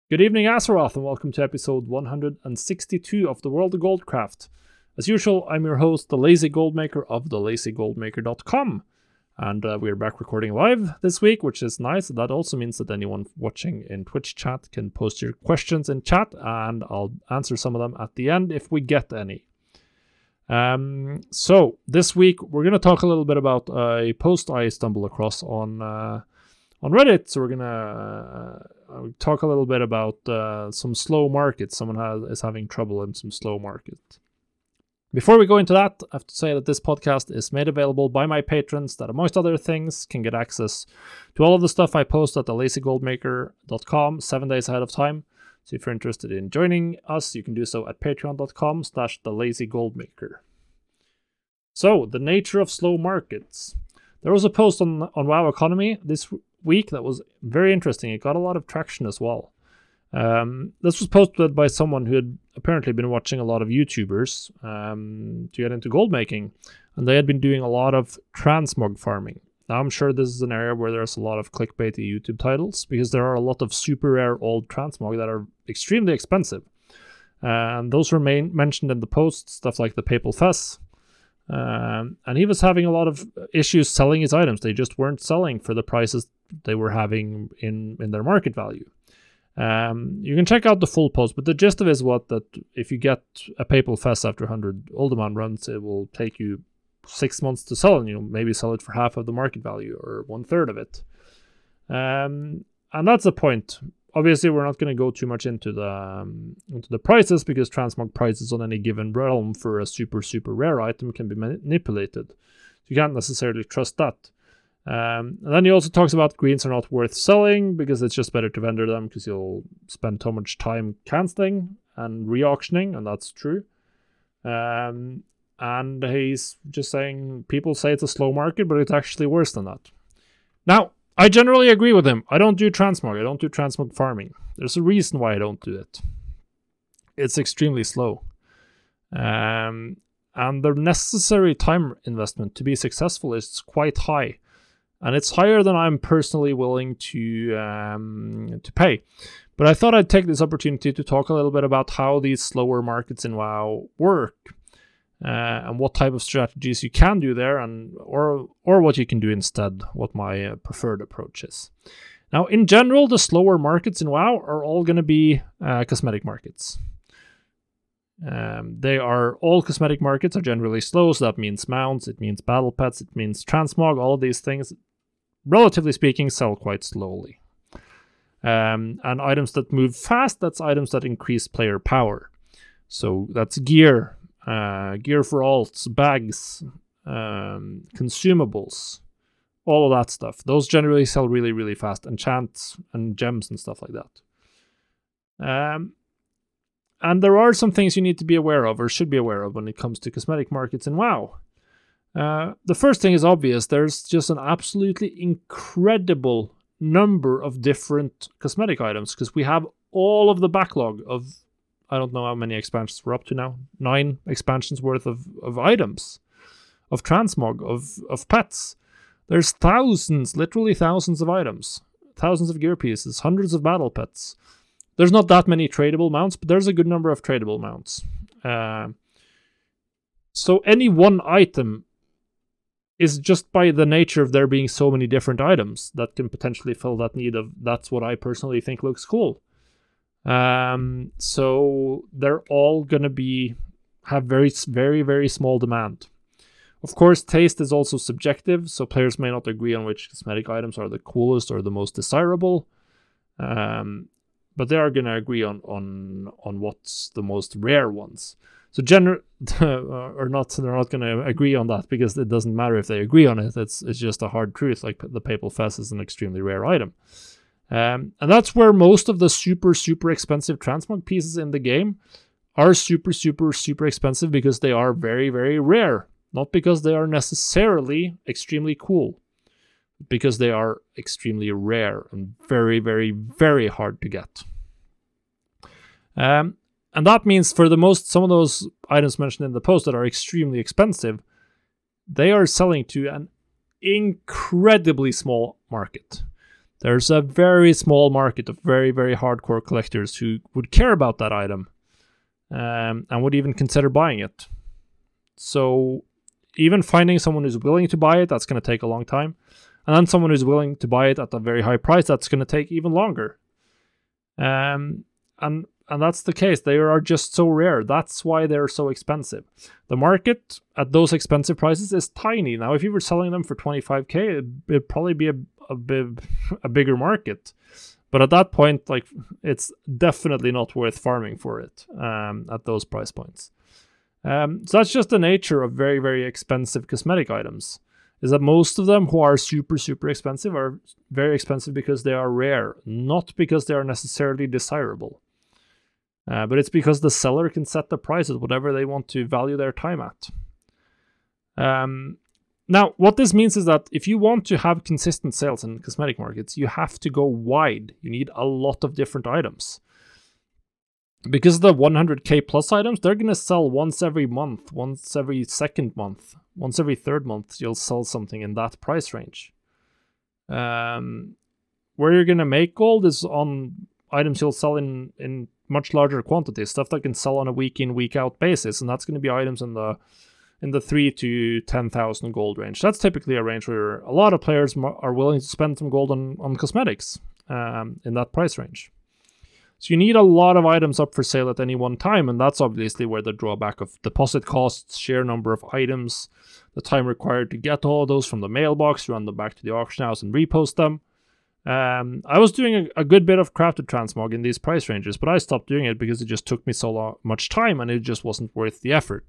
Good evening, Azeroth, and welcome to episode 162 of the World of Goldcraft. As usual, I'm your host, the Lazy Goldmaker of thelazygoldmaker.com. And we're back recording live this week, which is nice. That also means that anyone watching in Twitch chat can post your questions in chat, and I'll answer some of them at the end if we get any. So this week, we're going to talk a little bit about a post I stumbled across on Reddit. So we're gonna talk a little bit about some slow markets. Someone is having trouble in some slow market. Before we go into that, I have to say that this podcast is made available by my patrons that, amongst other things, can get access to all of the stuff I post at thelazygoldmaker.com 7 days ahead of time. So if you're interested in joining us, you can do so at patreon.com/thelazygoldmaker. So, the nature of slow markets. There was a post on WoW Economy this week that was very interesting. It got a lot of traction as well. This was posted by someone who had apparently been watching a lot of YouTubers to get into gold making, and they had been doing a lot of transmog farming. Now, I'm sure this is an area where there's a lot of clickbaity YouTube titles, because there are a lot of super rare old transmog that are extremely expensive. And those were mentioned in the post, stuff like the Papal Fess. And he was having a lot of issues selling his items. They just weren't selling for the prices they were having in their market value. You can check out the full post, but the gist of it is that if you get a Papal Fess after 100 Uldaman runs, it will take you 6 months to sell, and maybe sell it for half of the market value or 1/3 of it. And that's the point. Obviously, we're not going to go too much into the prices, because transmog prices on any given realm for a super rare item can be manipulated. You can't necessarily trust that. And then he also talks about greens are not worth selling, because it's just better to vendor them, because you'll spend so much time cancelling and re-auctioning, and that's true. And he's just saying people say it's a slow market, but it's actually worse than that. Now, I generally agree with him. I don't do transmog. I don't do transmog farming. There's a reason why I don't do it. It's extremely slow. And the necessary time investment to be successful is quite high. And it's higher than I'm personally willing to pay. But I thought I'd take this opportunity to talk a little bit about how these slower markets in WoW work. And what type of strategies you can do there, or what you can do instead, what my preferred approach is. Now, in general, the slower markets in WoW are all going to be cosmetic markets. All cosmetic markets are generally slow, so that means mounts, it means battle pets, it means transmog. All of these things, relatively speaking, sell quite slowly. And items that move fast, that's items that increase player power. So that's gear for alts, bags, consumables, all of that stuff. Those generally sell really, really fast. Enchants and gems and stuff like that. And there are some things you need to be aware of, or should be aware of, when it comes to cosmetic markets in WoW. The first thing is obvious. There's just an absolutely incredible number of different cosmetic items, because we have all of the backlog of, I don't know how many expansions we're up to now. 9 expansions worth of items, of transmog, of pets. There's thousands, literally thousands of items, thousands of gear pieces, hundreds of battle pets. There's not that many tradable mounts, but there's a good number of tradable mounts. So any one item is, just by the nature of there being so many different items, that can potentially fill that need of, that's what I personally think looks cool. So they're all going to have very, very, very small demand. Of course, taste is also subjective, so players may not agree on which cosmetic items are the coolest or the most desirable. But they are going to agree on what's the most rare ones. So they're not going to agree on that, because it doesn't matter if they agree on it. It's just a hard truth. Like, the Papal Fess is an extremely rare item. And that's where most of the super expensive transmog pieces in the game are super expensive, because they are very, very rare. Not because they are necessarily extremely cool, because they are extremely rare and very, very, very hard to get. And that means for some of those items mentioned in the post that are extremely expensive, they are selling to an incredibly small market. There's a very small market of very, very hardcore collectors who would care about that item and would even consider buying it. So even finding someone who's willing to buy it, that's going to take a long time. And then someone who's willing to buy it at a very high price, that's going to take even longer. And that's the case. They are just so rare. That's why they're so expensive. The market at those expensive prices is tiny. Now, if you were selling them for 25k, it'd probably be a bigger market. But at that point, like, it's definitely not worth farming for it at those price points. So that's just the nature of very, very expensive cosmetic items, is that most of them who are super, super expensive are very expensive because they are rare, not because they are necessarily desirable. But it's because the seller can set the price at whatever they want to value their time at. Now, what this means is that if you want to have consistent sales in cosmetic markets, you have to go wide. You need a lot of different items. Because the 100k plus items, they're going to sell once every month, once every second month, once every third month, you'll sell something in that price range. Where you're going to make gold is on items you'll sell in much larger quantities, stuff that can sell on a week in, week out basis, and that's going to be items in the 3 to 10,000 gold range. That's typically a range where a lot of players are willing to spend some gold on cosmetics in that price range. So you need a lot of items up for sale at any one time, and that's obviously where the drawback of deposit costs, sheer number of items, the time required to get all of those from the mailbox, run them back to the auction house and repost them. I was doing a good bit of crafted transmog in these price ranges, but I stopped doing it because it just took me so much time and it just wasn't worth the effort.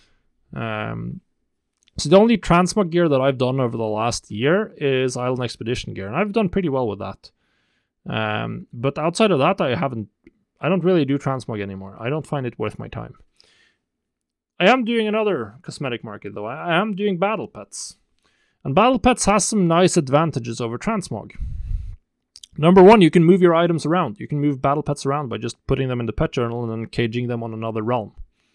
So the only transmog gear that I've done over the last year is Island Expedition gear, and I've done pretty well with that. But outside of that, I don't really do transmog anymore. I don't find it worth my time. I am doing another cosmetic market though. I am doing Battle Pets. And Battle Pets has some nice advantages over transmog. Number one, you can move your items around. You can move Battle Pets around by just putting them in the pet journal and then caging them on another realm.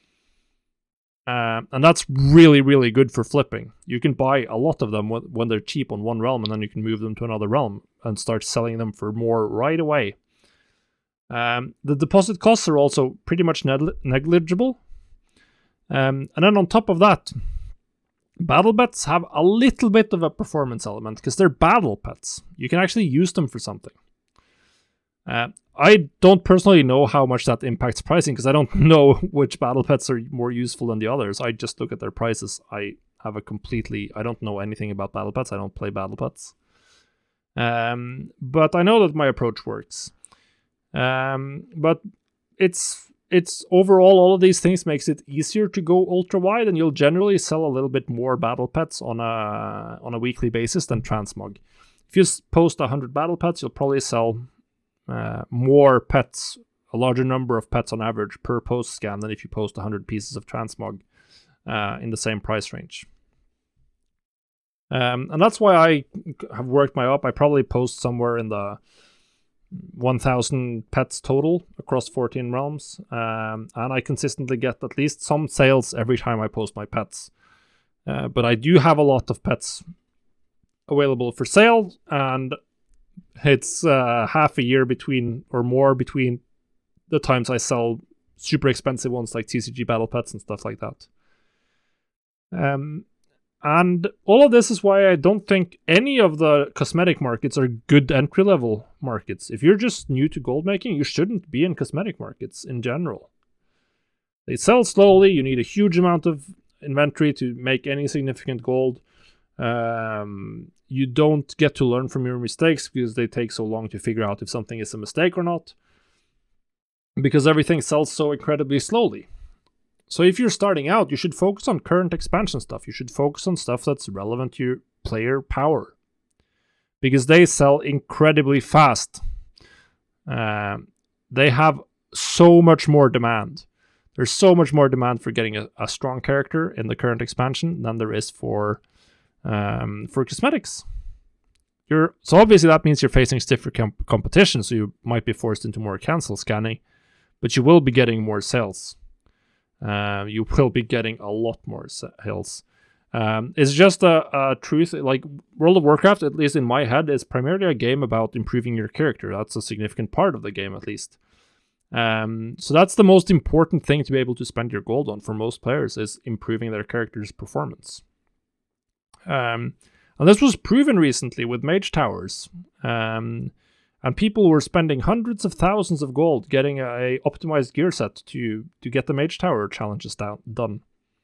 And that's really, really good for flipping. You can buy a lot of them when they're cheap on one realm, and then you can move them to another realm and start selling them for more right away. The deposit costs are also pretty much negligible. And then on top of that, Battle Pets have a little bit of a performance element because they're Battle Pets. You can actually use them for something. I don't personally know how much that impacts pricing because I don't know which Battle Pets are more useful than the others. I just look at their prices. I don't know anything about Battle Pets. I don't play Battle Pets. But I know that my approach works. But it's overall, all of these things makes it easier to go ultra wide, and you'll generally sell a little bit more Battle Pets on a weekly basis than transmog. If you post 100 Battle Pets, you'll probably sell more pets, a larger number of pets on average per post scan than if you post 100 pieces of transmog in the same price range. And that's why I have worked my up. I probably post somewhere in the 1,000 pets total across 14 realms, and I consistently get at least some sales every time I post my pets. But I do have a lot of pets available for sale, and it's half a year between the times I sell super expensive ones like TCG Battle Pets and stuff like that. And all of this is why I don't think any of the cosmetic markets are good entry-level markets. If you're just new to gold making, you shouldn't be in cosmetic markets in general. They sell slowly, you need a huge amount of inventory to make any significant gold. You don't get to learn from your mistakes because they take so long to figure out if something is a mistake or not. Because everything sells so incredibly slowly. So if you're starting out, you should focus on current expansion stuff. You should focus on stuff that's relevant to your player power. Because they sell incredibly fast. They have so much more demand. There's so much more demand for getting a strong character in the current expansion than there is for cosmetics. So obviously that means you're facing stiffer competition, so you might be forced into more cancel scanning, but you will be getting more sales. You will be getting a lot more sales. It's just a truth. Like World of Warcraft, at least in my head, is primarily a game about improving your character. That's a significant part of the game, at least. So that's the most important thing to be able to spend your gold on for most players, is improving their character's performance. And this was proven recently with Mage Towers. And people were spending hundreds of thousands of gold getting a optimized gear set to get the Mage Tower challenges done.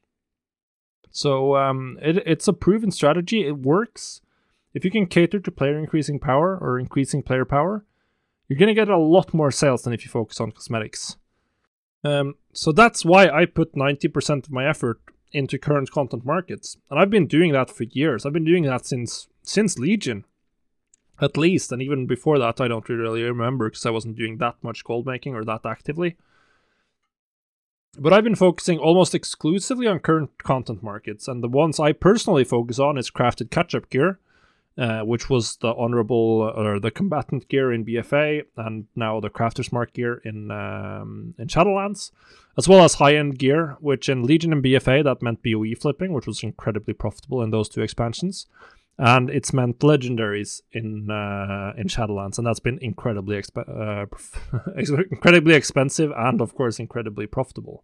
So it's a proven strategy. It works. If you can cater to player increasing power or increasing player power, you're going to get a lot more sales than if you focus on cosmetics. So that's why I put 90% of my effort into current content markets. And I've been doing that for years. I've been doing that since Legion, at least. And even before that, I don't really remember because I wasn't doing that much gold making or that actively. But I've been focusing almost exclusively on current content markets. And the ones I personally focus on is crafted catch-up gear, which was the honorable or the combatant gear in BFA, and now the crafter's mark gear in Shadowlands, as well as high-end gear, which in Legion and BFA that meant BOE flipping, which was incredibly profitable in those two expansions, and it's meant legendaries in Shadowlands, and that's been incredibly incredibly expensive and of course incredibly profitable.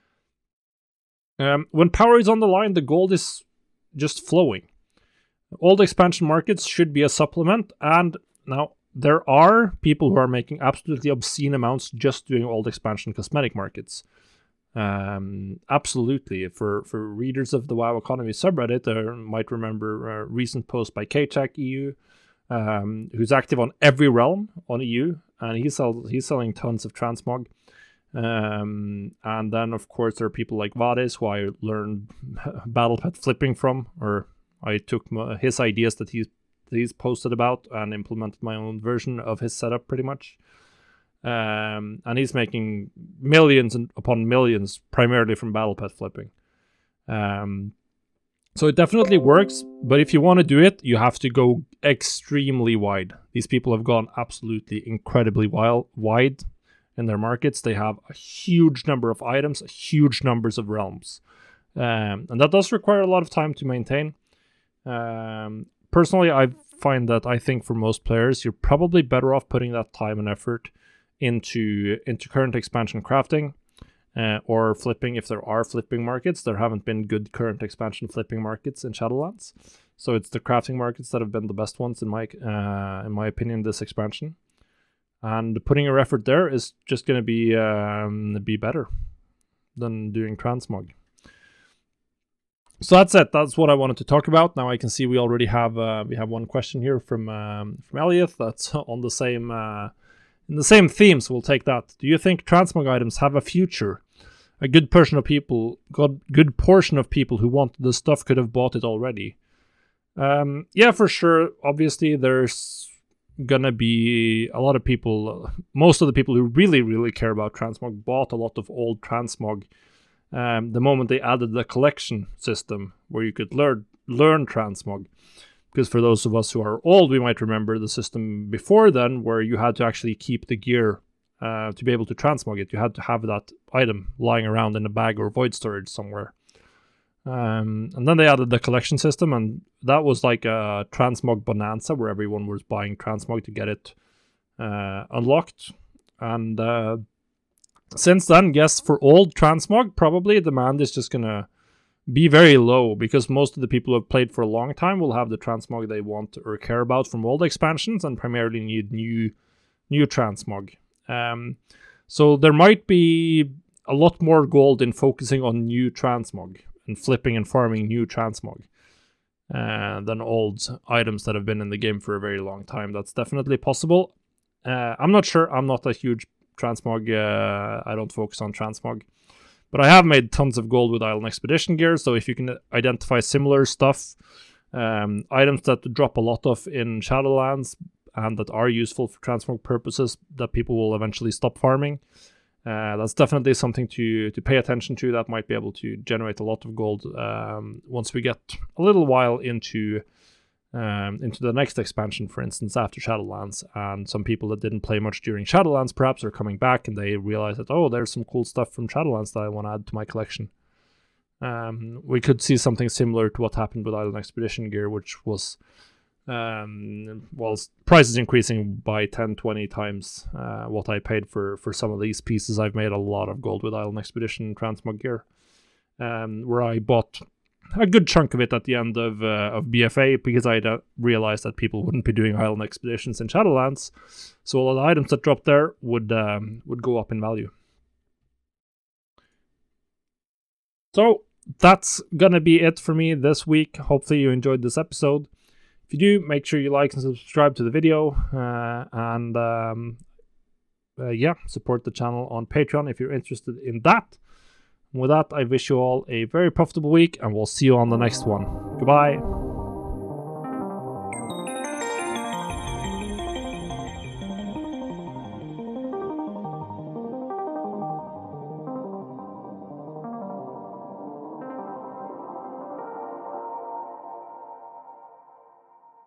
When power is on the line, the gold is just flowing. All the expansion markets should be a supplement, and now there are people who are making absolutely obscene amounts just doing all the expansion cosmetic markets. Absolutely. For readers of the WoW Economy subreddit, they might remember a recent post by KTech EU, who's active on every realm on EU, and he's selling tons of transmog. And then, of course, there are people like Vadis, who I learned battle pet flipping from, or I took his ideas that he's posted about and implemented my own version of his setup pretty much. And he's making millions upon millions primarily from battle pet flipping. So it definitely works, but if you want to do it, you have to go extremely wide. These people have gone absolutely incredibly wide in their markets. They have a huge number of items, huge numbers of realms. And that does require a lot of time to maintain. Personally, I find that I think for most players, you're probably better off putting that time and effort into current expansion crafting, or flipping if there are flipping markets. There haven't been good current expansion flipping markets in Shadowlands, so it's the crafting markets that have been the best ones in my opinion this expansion. And putting your effort there is just going to be better than doing transmog. So that's it. That's what I wanted to talk about. Now I can see we already have one question here from Elliot that's on the same in the same theme, so we'll take that. Do you think transmog items have a future? A good portion of people who want the stuff could have bought it already. Yeah, for sure. Obviously, there's gonna be a lot of people. Most of the people who really, really care about transmog bought a lot of old transmog. The moment they added the collection system where you could learn transmog. Because for those of us who are old, we might remember the system before then where you had to actually keep the gear to be able to transmog it. You had to have that item lying around in a bag or void storage somewhere. And then they added the collection system, and that was like a transmog bonanza where everyone was buying transmog to get it unlocked. And since then, yes, for old transmog, probably demand is just going to be very low, because most of the people who have played for a long time will have the transmog they want or care about from old expansions and primarily need new transmog. So there might be a lot more gold in focusing on new transmog and flipping and farming new transmog than old items that have been in the game for a very long time. That's definitely possible. I'm not sure. I'm not a huge transmog. I don't focus on transmog. But I have made tons of gold with Island Expedition gear, so if you can identify similar stuff, items that drop a lot of in Shadowlands and that are useful for transmog purposes that people will eventually stop farming, that's definitely something to pay attention to. That might be able to generate a lot of gold once we get a little while into the next expansion, for instance, after Shadowlands. And some people that didn't play much during Shadowlands perhaps are coming back and they realize that, oh, there's some cool stuff from Shadowlands that I want to add to my collection. we could see something similar to what happened with Island Expedition gear, which was prices increasing by 10-20 times what I paid for some of these pieces. I've made a lot of gold with Island Expedition transmog gear, where I bought a good chunk of it at the end of BFA, because I realized that people wouldn't be doing Island Expeditions in Shadowlands, so all the items that dropped there would go up in value. So that's gonna be it for me this week. Hopefully you enjoyed this episode. If you do, make sure you like and subscribe to the video, support the channel on Patreon if you're interested in that. With that, I wish you all a very profitable week, and we'll see you on the next one. Goodbye.